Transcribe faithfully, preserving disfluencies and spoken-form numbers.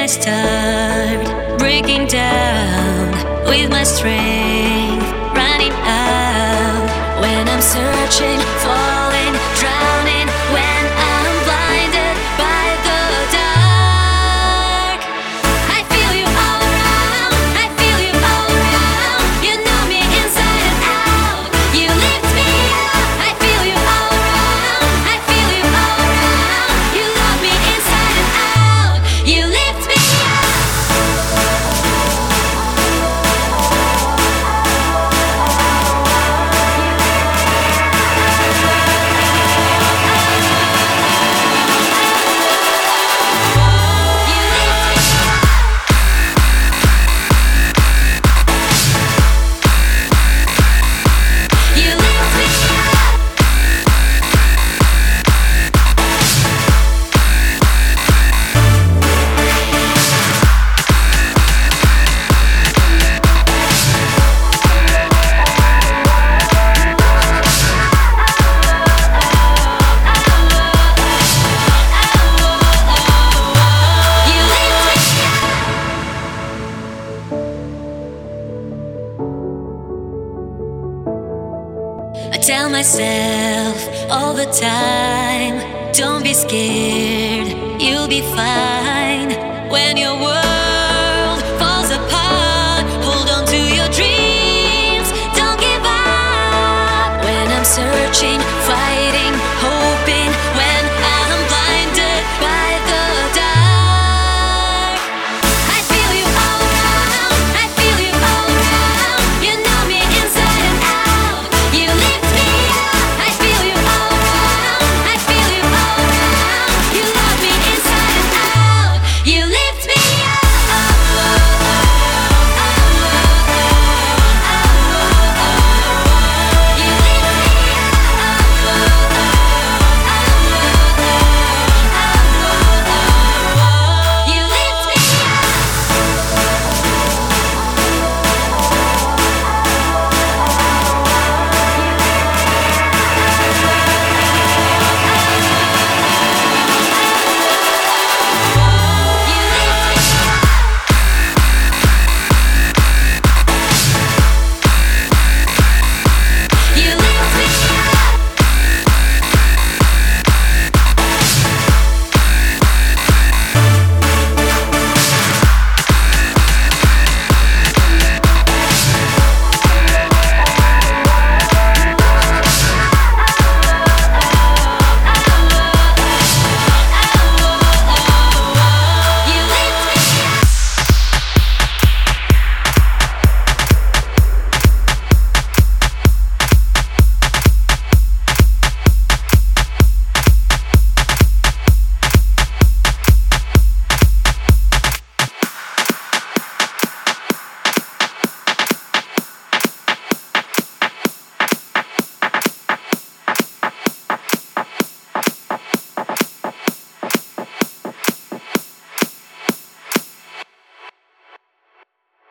I start breaking down with my strength running out. When I'm searching, falling, drowning, when I'm blinded by the dark, I feel you all around, I feel you all around. You know me inside and out. You lift me up, I feel you all around, I feel you all around. You love me inside and out. You lift me up. I tell myself all the time, don't be scared, you'll be fine.